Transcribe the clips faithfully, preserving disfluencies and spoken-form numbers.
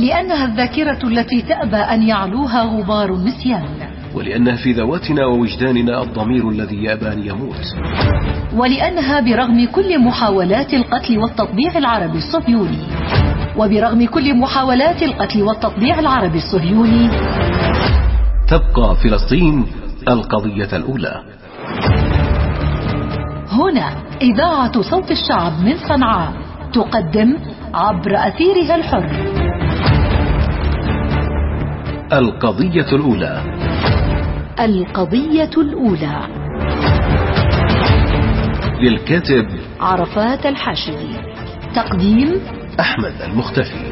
لأنها الذاكرة التي تأبى أن يعلوها غبار النسيان، ولأنها في ذواتنا ووجداننا الضمير الذي يأبى أن يموت، ولأنها برغم كل محاولات القتل والتطبيع العربي الصهيوني وبرغم كل محاولات القتل والتطبيع العربي الصهيوني تبقى فلسطين القضية الأولى. هنا إذاعة صوت الشعب من صنعاء تقدم عبر أثيرها الحر القضية الأولى. القضية الأولى للكاتب عرفات الحاشدي، تقديم أحمد المختفي.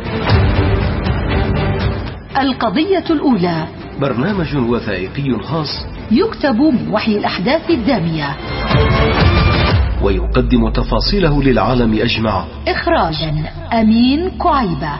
القضية الأولى برنامج وثائقي خاص يكتب من وحي الأحداث الدامية ويقدم تفاصيله للعالم أجمع. إخراجا أمين كعيبة.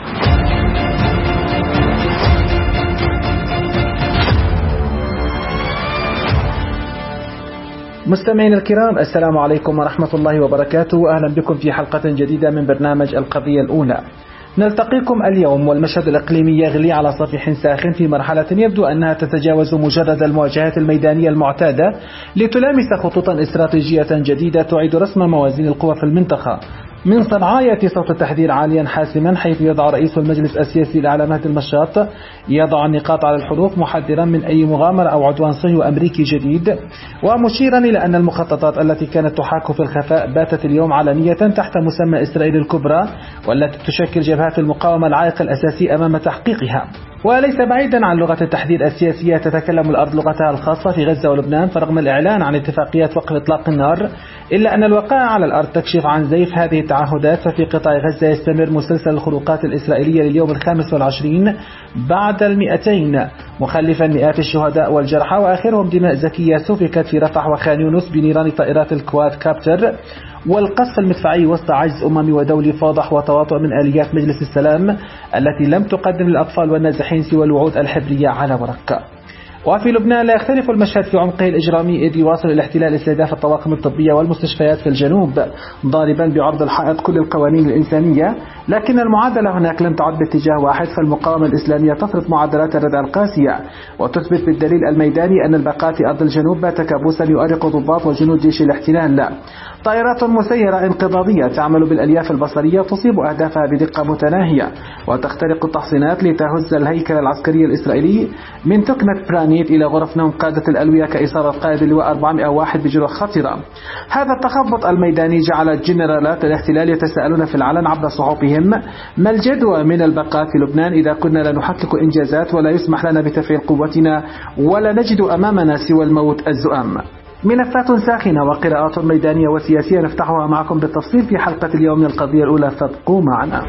مستمعين الكرام، السلام عليكم ورحمة الله وبركاته. أهلا بكم في حلقة جديدة من برنامج القضية الأولى. نلتقيكم اليوم والمشهد الإقليمي يغلي على صفيح ساخن في مرحلة يبدو أنها تتجاوز مجرد المواجهات الميدانية المعتادة لتلامس خطوطا استراتيجية جديدة تعيد رسم موازين القوى في المنطقة. من صنعاء يأتي صوت التحذير عاليا حاسما، حيث يضع رئيس المجلس السياسي الأعلى مهدي المشاط يضع النقاط على الحروف، محذرا من أي مغامرة أو عدوان صهيوني أمريكي جديد، ومشيرا إلى أن المخططات التي كانت تحاك في الخفاء باتت اليوم علنية تحت مسمى إسرائيل الكبرى، والتي تشكل جبهات المقاومة العائق الأساسي أمام تحقيقها. وليس بعيدا عن لغة التحذير السياسية، تتكلم الأرض لغتها الخاصة في غزة ولبنان، فرغم الإعلان عن اتفاقيات وقف إطلاق النار إلا أن الوقائع على الأرض تكشف عن زيف هذه التعهدات. ففي قطاع غزة يستمر مسلسل الخروقات الإسرائيلية لليوم الخامس والعشرين بعد المئتين، مخلفا مئات الشهداء والجرحى، وآخرهم دماء زكية سفكت في رفح وخان يونس بنيران طائرات الكواد كابتر، والقصف المدفعي وسط عجز أممي ودولي فاضح وتواطؤ من آليات مجلس السلام التي لم تقدم للأطفال والنازحين سوى الوعود الحبرية على ورق. وفي لبنان لا يختلف المشهد في عمقه الإجرامي، إذ يواصل الاحتلال استهداف الطواقم الطبية والمستشفيات في الجنوب، ضاربا بعرض الحائط كل القوانين الإنسانية. لكن المعادلة هناك لم تعد باتجاه واحد، فالمقاومة الإسلامية تفرض معدلات الردع القاسية وتثبت بالدليل الميداني أن البقاء في أرض الجنوب بات كابوسا يؤرق ضباط وجنود جيش الاحتلال. لا، طائرات مسيرة انقضاضية تعمل بالألياف البصرية تصيب أهدافها بدقة متناهية وتخترق التحصينات لتهز الهيكل العسكري الإسرائيلي من تكنة برانيت إلى غرف نوم قادة الألوية كإصابة قائد اللواء أربعمئة وواحد بجروح خطرة. هذا التخبط الميداني جعل جنرالات الاحتلال يتساءلون في العلن عبر صحفهم ما الجدوى من البقاء في لبنان إذا كنا لا نحقق إنجازات ولا يسمح لنا بتفعيل قوتنا ولا نجد أمامنا سوى الموت الزؤام. ملفات ساخنة وقراءات ميدانية وسياسية نفتحها معكم بالتفصيل في حلقة اليوم من القضية الأولى، فابقوا معنا.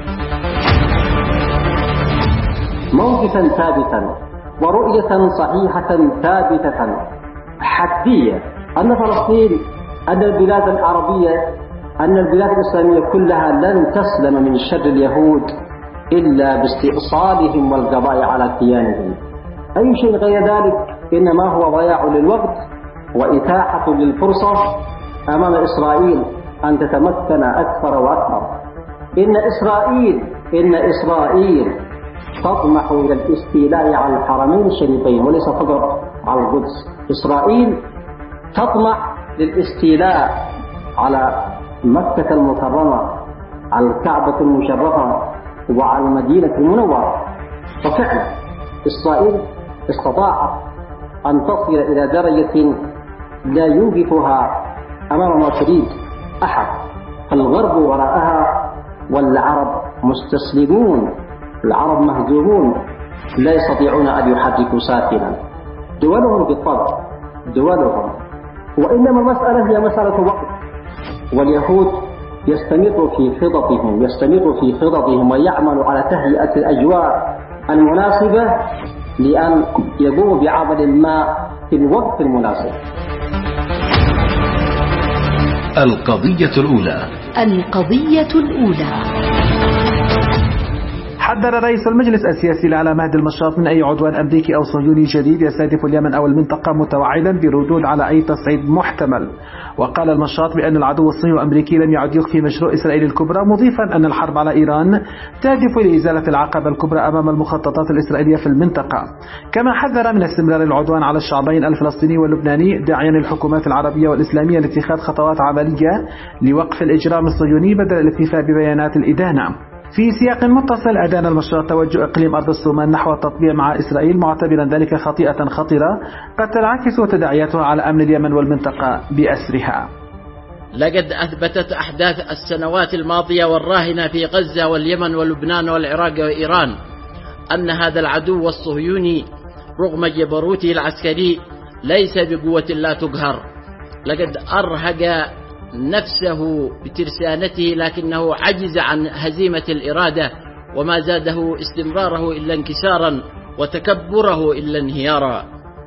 موقفا ثابتا ورؤية صحيحة ثابتة حدية أن فلسطين، أن البلاد العربية، أن البلاد الإسلامية كلها لن تسلم من شر اليهود إلا باستئصالهم والقضاء على كيانهم. أي شيء غير ذلك إنما هو ضياع للوقت وإتاحة للفرصة أمام إسرائيل أن تتمكن أكثر وأكثر. إن إسرائيل إن إسرائيل تطمح إلى الاستيلاء على الحرمين الشريفين وليس فقط على القدس. إسرائيل تطمح للاستيلاء على مكة المكرمة، على الكعبة المشرفة، وعلى المدينة المنورة. وفعلا إسرائيل استطاعت أن تصل إلى درجة لا يوقفها أمام ما تريد أحد. الغرب وراءها والعرب مستسلمون، العرب مهزومون لا يستطيعون أن يحركوا ساكنا. دولهم بالطبع دولهم، وإنما المسألة هي مسألة وقت. واليهود يستمر في خططهم يستمر في خططهم ويعمل على تهيئة الأجواء المناسبة لأن يقوم بعمل ما في الوقت المناسب. القضية الأولى. القضية الأولى. حذر رئيس المجلس السياسي الأعلى مهدي المشاط من أي عدوان أمريكي أو صهيوني جديد يستهدف اليمن أو المنطقة، متوعدا بردود على أي تصعيد محتمل. وقال المشاط بأن العدو الصهيوني الأمريكي لم يعد يخفي مشروع إسرائيل الكبرى، مضيفا أن الحرب على إيران تهدف لإزالة العقبة الكبرى أمام المخططات الإسرائيلية في المنطقة. كما حذر من استمرار العدوان على الشعبين الفلسطيني واللبناني، داعيا للحكومات العربية والإسلامية لاتخاذ خطوات عملية لوقف الإجرام الصهيوني بدل الاكتفاء ببيانات الإدانة. في سياق متصل أدان المشروع توجه إقليم أرض الصومال نحو التطبيع مع إسرائيل، معتبرا ذلك خطيئة خطيرة قد تنعكس تداعياتها على أمن اليمن والمنطقة بأسرها. لقد أثبتت أحداث السنوات الماضية والراهنة في غزة واليمن ولبنان والعراق وإيران أن هذا العدو الصهيوني رغم جبروته العسكري ليس بقوة لا تقهر. لقد أرهق نفسه بترسانته، لكنه عجز عن هزيمة الإرادة، وما زاده استمراره إلا انكسارا وتكبره إلا انهيارا.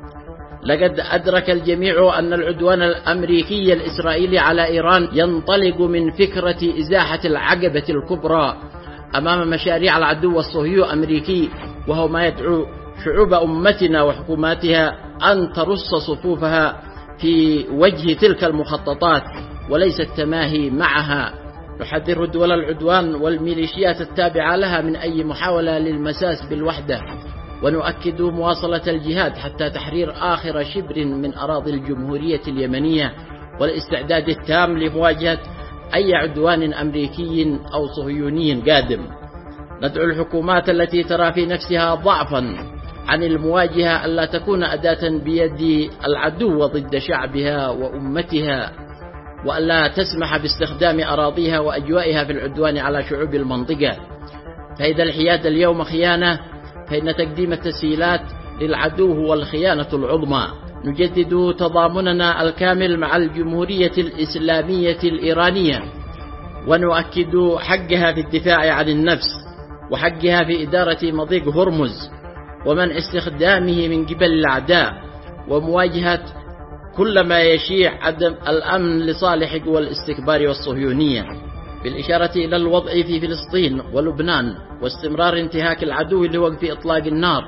لقد أدرك الجميع أن العدوان الأمريكي الإسرائيلي على إيران ينطلق من فكرة إزاحة العقبة الكبرى أمام مشاريع العدو الصهيوني الأمريكي، وهو ما يدعو شعوب أمتنا وحكوماتها أن ترص صفوفها في وجه تلك المخططات وليس التماهي معها. نحذر دول العدوان والميليشيات التابعة لها من أي محاولة للمساس بالوحدة، ونؤكد مواصلة الجهاد حتى تحرير آخر شبر من أراضي الجمهورية اليمنية، والاستعداد التام لمواجهة أي عدوان أمريكي أو صهيوني قادم. ندعو الحكومات التي ترى في نفسها ضعفا عن المواجهة ألا تكون أداة بيد العدو ضد شعبها وأمتها، وألا تسمح باستخدام أراضيها وأجوائها في العدوان على شعوب المنطقة. فإذا الحياد اليوم خيانة، فإن تقديم التسهيلات للعدو هو الخيانة العظمى. نجدد تضامننا الكامل مع الجمهورية الإسلامية الإيرانية، ونؤكد حقها في الدفاع عن النفس، وحقها في إدارة مضيق هرمز ومنع استخدامه من قبل الأعداء، ومواجهة كل ما يشيع عدم الأمن لصالح قوى الاستكبار والصهيونية، بالإشارة إلى الوضع في فلسطين ولبنان، واستمرار انتهاك العدو لوقف إطلاق النار،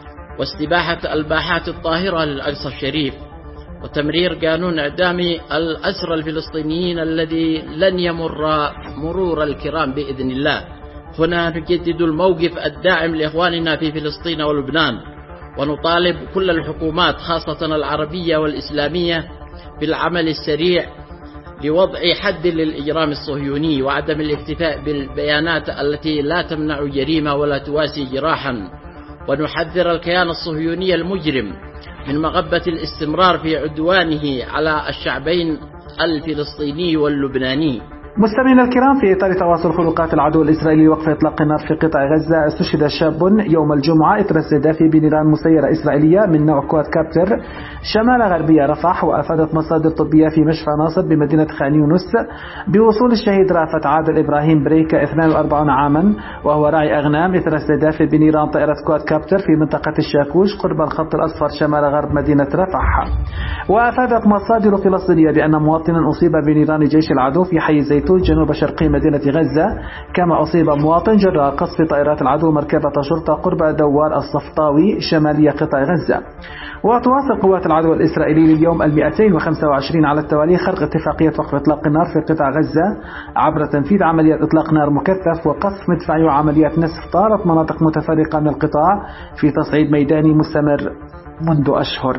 واستباحة الباحات الطاهرة للأقصى الشريف، وتمرير قانون إعدام الأسرى الفلسطينيين الذي لن يمر مرور الكرام بإذن الله. هنا نجدد الموقف الداعم لإخواننا في فلسطين ولبنان، ونطالب كل الحكومات خاصة العربية والإسلامية بالعمل السريع لوضع حد للإجرام الصهيوني، وعدم الاكتفاء بالبيانات التي لا تمنع جريمة ولا تواسي جراحا. ونحذر الكيان الصهيوني المجرم من مغبة الاستمرار في عدوانه على الشعبين الفلسطيني واللبناني. مستمعينا الكرام، في إطار تواصل خروقات العدو الإسرائيلي وقف إطلاق النار في قطاع غزة، استشهد شاب يوم الجمعة إثر استهدافه بنيران مسيرة إسرائيلية من نوع كواد كابتر شمال غربية رفح. وأفادت مصادر طبية في مشفى ناصر بمدينة خان يونس بوصول الشهيد رافت عادل إبراهيم بريكا اثنين وأربعين عاما، وهو راعي أغنام، إثر استهدافه بنيران طائرة كواد كابتر في منطقة الشاكوش قرب الخط الأصفر شمال غرب مدينة رفح. وأفادت مصادر فلسطينية بأن مواطنا أصيب بنيران جيش العدو في حي زيتون جنوب شرقي مدينة غزة، كما أصيب مواطن جراء قصف طائرات العدو مركبة شرطة قرب دوار الصفطاوي شمالية قطاع غزة. وتواصل قوات العدو الإسرائيلي اليوم المئتين وخمسة وعشرين على التوالي خرق اتفاقية وقف إطلاق النار في قطاع غزة عبر تنفيذ عمليات إطلاق نار مكثف وقصف مدفعي وعمليات نسف طارت مناطق متفرقة من القطاع في تصعيد ميداني مستمر منذ أشهر.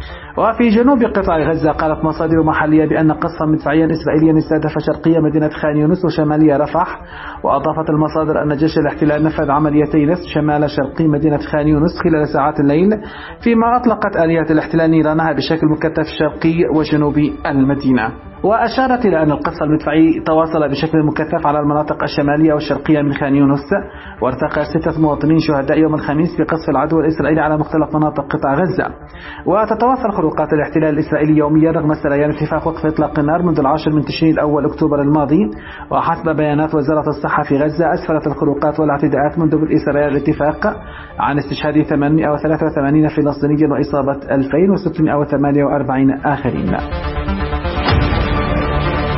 وفي جنوب قطاع غزة قالت مصادر محلية بأن قصفا مدفعيا إسرائيليا استهدف شرقية مدينة خان يونس وشمالية رفح. وأضافت المصادر أن جيش الاحتلال نفذ عمليتي نسف شمال شرقي مدينة خان يونس خلال ساعات الليل، فيما أطلقت آليات الاحتلال نيرانها بشكل مكثف شرقي وجنوبي المدينة. وأشارت إلى أن القصف المدفعي تواصل بشكل مكثف على المناطق الشمالية والشرقية من خان يونس، وارتقى ستة مواطنين شهداء يوم الخميس في قصف العدو الإسرائيلي على مختلف مناطق قطاع غزة. وتتواصل خروقات الاحتلال الإسرائيلي يوميا رغم سريان اتفاق وقف إطلاق النار منذ العاشر من تشرين الأول أكتوبر الماضي. وحسب بيانات وزارة الصحة في غزة أسفرت الخروقات والاعتداءات منذ بدء سريان الاتفاق عن استشهاد ثمانمئة وثلاثة وثمانين فلسطينيا وإصابة ألفين وستمئة وثمانية وأربعين آخرين.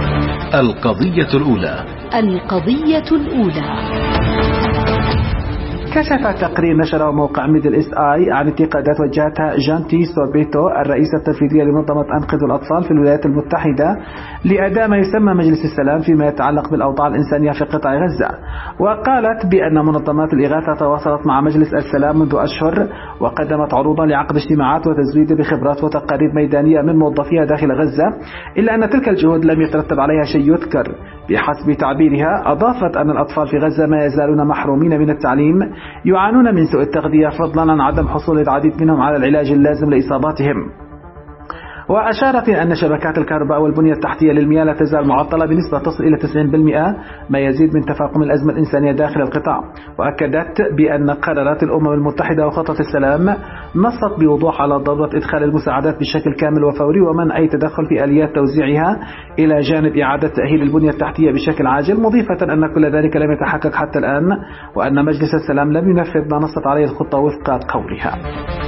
القضية الأولى. القضية الأولى. كشف تقرير نشره موقع ميدل إس آي عن انتقادات وجهتها جانتي سوربيتو الرئيسة التنفيذية لمنظمة أنقذ الأطفال في الولايات المتحدة لأداء ما يسمى مجلس السلام فيما يتعلق بالأوضاع الإنسانية في قطاع غزة. وقالت بأن منظمات الإغاثة تواصلت مع مجلس السلام منذ أشهر وقدمت عروضا لعقد اجتماعات وتزويد بخبرات وتقارير ميدانية من موظفيها داخل غزة، إلا أن تلك الجهود لم يترتب عليها شيء يذكر. بحسب تعبيرها أضافت أن الأطفال في غزة ما يزالون محرومين من التعليم، يعانون من سوء التغذية فضلا عن عدم حصول العديد منهم على العلاج اللازم لإصاباتهم. وأشارت إلى أن شبكات الكهرباء والبنية التحتية للمياه لا تزال معطلة بنسبة تصل إلى تسعين بالمئة، ما يزيد من تفاقم الأزمة الإنسانية داخل القطاع. وأكدت بأن قرارات الأمم المتحدة وخطة السلام نصت بوضوح على ضرورة إدخال المساعدات بشكل كامل وفوري ومنع أي تدخل في آليات توزيعها، إلى جانب إعادة تأهيل البنية التحتية بشكل عاجل، مضيفة أن كل ذلك لم يتحقق حتى الآن، وأن مجلس السلام لم ينفذ ما نصت عليه الخطة وفق قولها.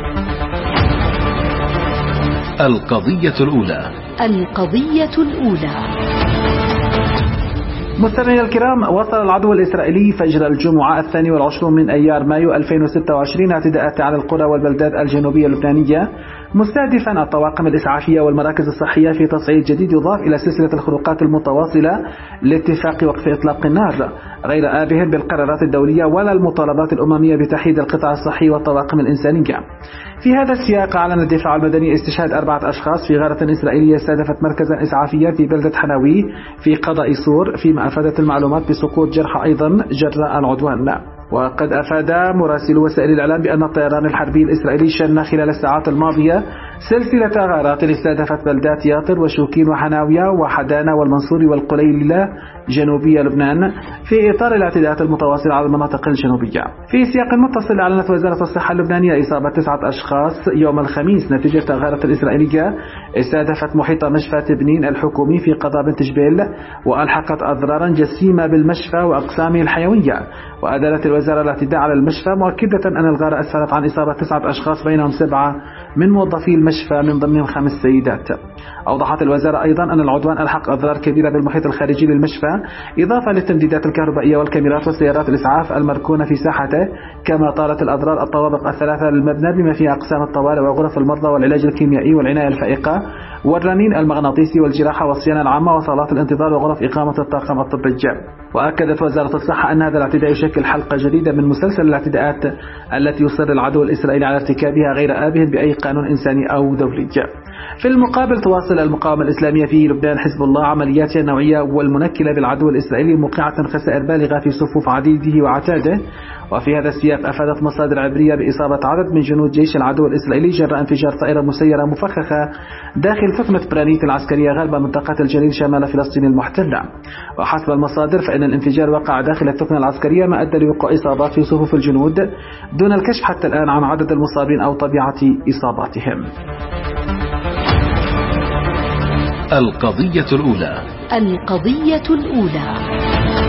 القضية الأولى. القضية الأولى. مستمعينا الكرام، وصل العدو الإسرائيلي فجر الجمعة الثاني والعشرون من أيار مايو ألفين وستة وعشرين اعتداءات على القرى والبلدات الجنوبية اللبنانية، مستهدفا الطواقم الإسعافية والمراكز الصحية في تصعيد جديد يضاف إلى سلسلة الخروقات المتواصلة لاتفاق وقف إطلاق النار، غير آبه بالقرارات الدولية ولا المطالبات الأممية بتحييد القطاع الصحي والطواقم الإنسانية. في هذا السياق أعلن الدفاع المدني استشهاد أربعة أشخاص في غارة إسرائيلية استهدفت مركزا إسعافيا في بلدة حناوي في قضاء سور، فيما أفادت المعلومات بسقوط جرحى أيضا جراء العدوان. وقد أفاد مراسل وسائل الإعلام بأن الطيران الحربي الإسرائيلي شن خلال الساعات الماضية سلسلة غارات استهدفت بلدات ياطر وشوكين وحناوية وحدانا والمنصوري والقليلة جنوبية لبنان في إطار الاعتداءات المتواصلة على المناطق الجنوبية. في سياق متصل أعلنت وزارة الصحة اللبنانية إصابة تسعة أشخاص يوم الخميس نتيجة غارة الإسرائيلية استهدفت محيط مشفى تبنين الحكومي في قضاء بنت جبيل، وألحقت أضرارا جسيمة بالمشفى وأقسامه الحيوية. وأدانت الوزارة الاعتداء على المشفى، مؤكدة أن الغارة أسفرت عن إصابة تسعة أشخاص بينهم سبعة من موظفي المشفى من ضمنهم خمس سيدات. أوضحت الوزارة أيضا أن العدوان ألحق أضرار كبيرة بالمحيط الخارجي للمشفى، إضافة للتمديدات الكهربائية والكاميرات وسيارات الإسعاف المركونة في ساحته، كما طالت الأضرار الطوابق الثلاثة للمبنى بما فيها أقسام الطوارئ وغرف المرضى والعلاج الكيميائي والعناية الفائقة والرنين المغناطيسي والجراحة والصيانة العامة وصالات الانتظار وغرف إقامة الطاقم الطبي. وأكدت وزارة الصحة أن هذا الاعتداء يشكل حلقة جديدة من مسلسل الاعتداءات التي يصر العدو الإسرائيلي على ارتكابها غير آبه بأي قانون إنساني أو دولي. في المقابل تواصل المقاومة الإسلامية في لبنان حزب الله عملياتها النوعية والمنكلة بالعدو الإسرائيلي موقعة خسائر بالغة في صفوف عديده وعتاده. وفي هذا السياق أفادت مصادر عبرية بإصابة عدد من جنود جيش العدو الإسرائيلي جراء انفجار طائرة مسيرة مفخخة داخل ثكنة برانيت العسكرية غرب منطقة الجليل شمال فلسطين المحتلة. وحسب المصادر فإن الانفجار وقع داخل الثكنة العسكرية ما أدى لوقوع إصابات في صفوف الجنود دون الكشف حتى الآن عن عدد المصابين أو طبيعة إصاباتهم. القضية الأولى. القضية الأولى.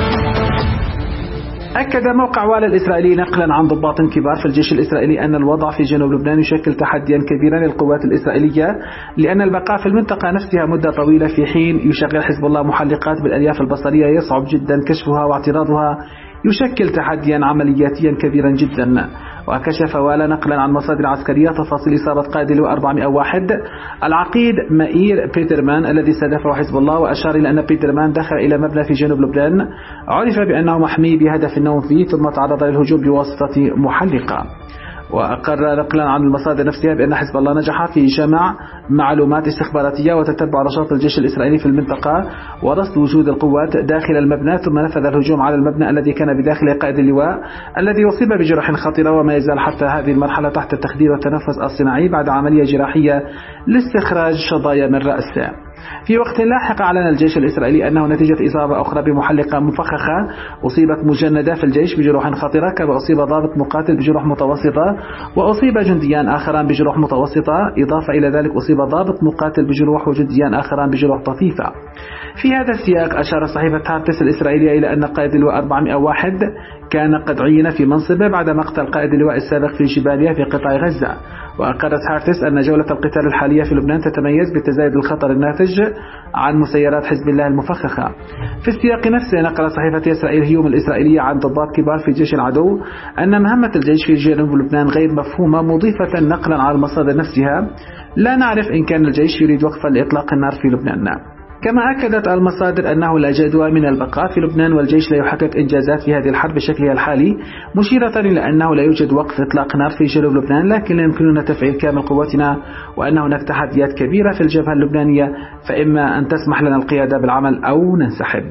أكد موقع والا الإسرائيلي نقلا عن ضباط كبار في الجيش الإسرائيلي أن الوضع في جنوب لبنان يشكل تحديا كبيرا للقوات الإسرائيلية، لأن البقاء في المنطقة نفسها مدة طويلة في حين يشغل حزب الله محلقات بالألياف البصرية يصعب جدا كشفها واعتراضها يشكل تحديا عملياتيا كبيرا جدا. وكشف والا نقلا عن مصادر عسكرية تفاصيل إصابة قائد اللواء أربعمائة وواحد العقيد مائير بيترمان الذي استهدفه حزب الله، وأشار إلى أن بيترمان دخل إلى مبنى في جنوب لبنان عرف بأنه محمي بهدف النوم فيه ثم تعرض للهجوم بواسطة محلقة. وأقر نقلا عن المصادر نفسها بأن حزب الله نجح في جمع معلومات استخباراتية وتتبع نشاط الجيش الإسرائيلي في المنطقة ورصد وجود القوات داخل المبنى، ثم نفذ الهجوم على المبنى الذي كان بداخله قائد اللواء الذي أصيب بجرح خطيرة وما يزال حتى هذه المرحلة تحت التخدير والتنفس الصناعي بعد عملية جراحية لاستخراج شظايا من رأسه. في وقت لاحق أعلن الجيش الإسرائيلي أنه نتيجة إصابة أخرى بمحلقة مفخخة أصيبت مجندة في الجيش بجروح خطيرة، كما أصيب ضابط مقاتل بجروح متوسطة وأصيب جنديان آخران بجروح متوسطة، إضافة إلى ذلك أصيب ضابط مقاتل بجروح وجنديان آخران بجروح طفيفة. في هذا السياق أشار صحيفة هارتس الإسرائيلية إلى أن قائد اللواء أربعمائة وواحد كان قد عين في منصبه بعد مقتل قائد اللواء السابق في جباليا في قطاع غزة. وأقرت هارتس أن جولة القتال الحالية في لبنان تتميز بتزايد الخطر الناتج عن مسيرات حزب الله المفخخة. في السياق نفسه نقل صحيفة إسرائيل هيوم الإسرائيلية عن ضباط كبار في جيش العدو أن مهمة الجيش في جنوب لبنان غير مفهومة، مضيفة نقلا على المصادر نفسها: لا نعرف إن كان الجيش يريد وقفا لإطلاق النار في لبنان. كما أكدت المصادر أنه لا جدوى من البقاء في لبنان والجيش لا يحقق إنجازات في هذه الحرب بشكلها الحالي، مشيرة إلى أنه لا يوجد وقف إطلاق نار في جنوب لبنان، لكن لا يمكننا تفعيل كامل قوتنا وأن هناك تحديات كبيرة في الجبهة اللبنانية، فإما أن تسمح لنا القيادة بالعمل أو ننسحب.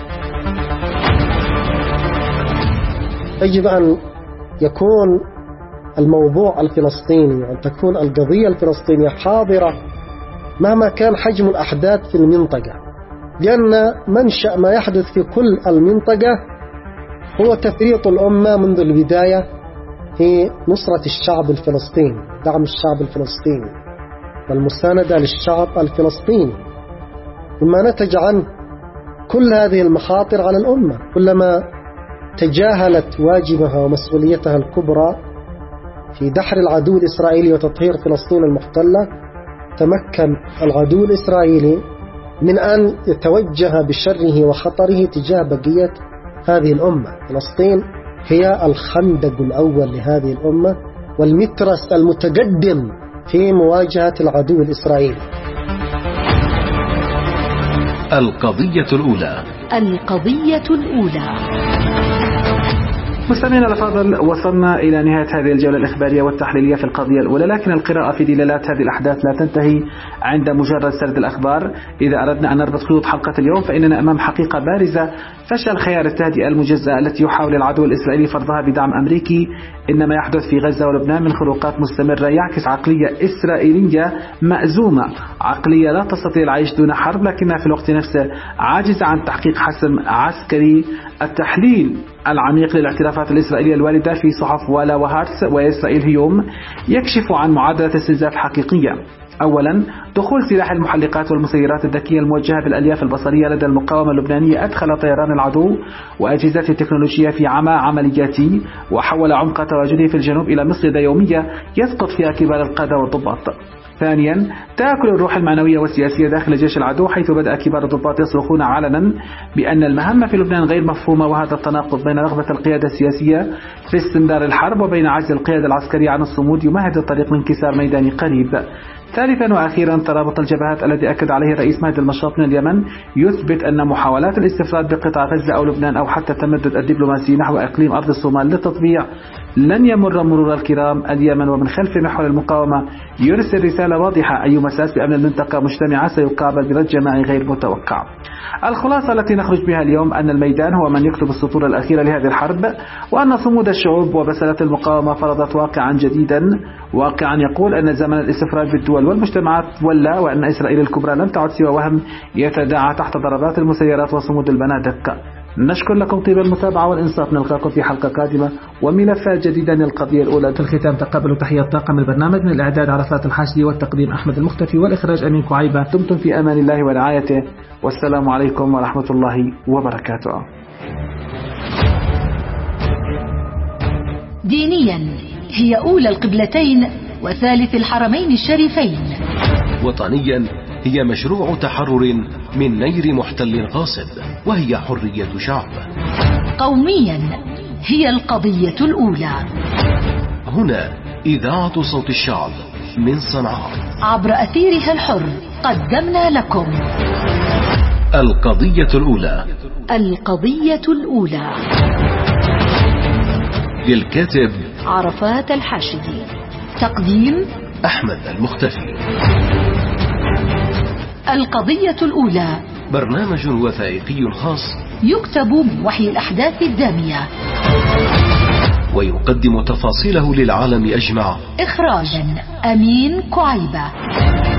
يجب أن يكون الموضوع الفلسطيني وأن تكون القضية الفلسطينية حاضرة مهما كان حجم الأحداث في المنطقة، لأن منشأ ما يحدث في كل المنطقة هو تفريط الأمة منذ البداية في نصرة الشعب الفلسطيني، دعم الشعب الفلسطيني والمساندة للشعب الفلسطيني، مما نتج عنه كل هذه المخاطر على الأمة. كلما تجاهلت واجبها ومسؤوليتها الكبرى في دحر العدو الإسرائيلي وتطهير فلسطين المحتلة، تمكن العدو الإسرائيلي من أن يتوجه بشره وخطره تجاه بقية هذه الأمة. فلسطين هي الخندق الأول لهذه الأمة والمترس المتقدم في مواجهة العدو الإسرائيلي. القضية الأولى. القضية الأولى. مستمعينا الأفاضل، وصلنا إلى نهاية هذه الجولة الإخبارية والتحليلية في القضية الأولى، لكن القراءة في دلالات هذه الأحداث لا تنتهي عند مجرد سرد الأخبار. إذا أردنا أن نربط خيوط حلقة اليوم فإننا أمام حقيقة بارزة: فشل خيار التهدئة المجزأة التي يحاول العدو الإسرائيلي فرضها بدعم أمريكي. إن ما يحدث في غزة ولبنان من خروقات مستمرة يعكس عقلية إسرائيلية مأزومة، عقلية لا تستطيع العيش دون حرب لكنها في الوقت نفسه عاجزة عن تحقيق حسم عسكري. التحليل العميق للاعترافات الإسرائيلية الواردة في صحف والا وهارتس وإسرائيل هيوم يكشف عن معادلة استنزاف حقيقية. أولا، دخول سلاح المحلقات والمسيرات الذكية الموجهة بالألياف البصرية لدى المقاومة اللبنانية أدخل طيران العدو وأجهزته التكنولوجية في عمى عملياتي، وحول عمق تواجده في الجنوب إلى مصيدة يومية يسقط فيها كبار القادة والضباط. ثانيا، تأكل الروح المعنوية والسياسية داخل جيش العدو، حيث بدأ كبار الضباط يصرخون علنا بأن المهمة في لبنان غير مفهومة، وهذا التناقض بين رغبة القيادة السياسية في استمرار الحرب وبين عجز القيادة العسكرية عن الصمود يمهد الطريق لانكسار ميداني قريب. ثالثا وأخيرا، ترابط الجبهات الذي أكد عليه الرئيس مهدي المشاط من اليمن يثبت أن محاولات الاستفراد بقطاع غزة أو لبنان أو حتى التمدد الدبلوماسي نحو إقليم أرض الصومال للتطبيع لن يمر مرور الكرام. اليمن ومن خلف محور المقاومة يرسل رسالة واضحة: أي مساس بأمن المنطقة مجتمعة سيقابل برد جماعي غير متوقع. الخلاصة التي نخرج بها اليوم أن الميدان هو من يكتب السطور الأخيرة لهذه الحرب، وأن صمود الشعوب وبسالة المقاومة فرضت واقعا جديدا، واقعا يقول أن زمن الاستفراد بالدول والمجتمعات ولا، وأن إسرائيل الكبرى لم تعد سوى وهم يتداعى تحت ضربات المسيرات وصمود البنادق. نشكر لكم طيب المتابعة والإنصات، نلقاكم في حلقة قادمة وملفات جديدة للقضية الأولى. في الختام تقبلوا تحيات طاقم البرنامج، من الإعداد عرفات الحاشدي والتقديم أحمد المختفي والإخراج أمين كعيبة. دمتم في أمان الله ورعايته، والسلام عليكم ورحمة الله وبركاته. دينيا هي أولى القبلتين وثالث الحرمين الشريفين. وطنيا هي مشروع تحرر من نير محتل غاصب، وهي حرية شعب. قوميا هي القضية الأولى. هنا إذاعة صوت الشعب من صنعاء، عبر أثيرها الحر قدمنا لكم القضية الأولى. القضية الأولى للكاتب عرفات الحاشدي، تقديم أحمد المختفي. القضية الأولى برنامج وثائقي خاص يكتب من وحي الأحداث الدامية ويقدم تفاصيله للعالم أجمع. إخراجا أمين كعيبة.